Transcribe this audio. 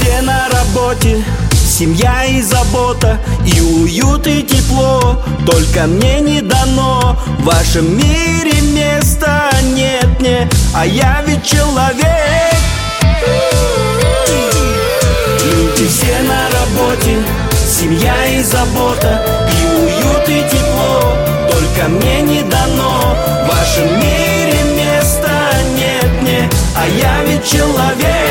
все на работе, семья и забота, и уют, и тепло. Только мне не дано в вашем мире места нет мне, а я ведь человек. Люди все на работе, семья и забота, и уют, и тепло. Только мне не дано в вашем мире места нет мне, а я ведь человек.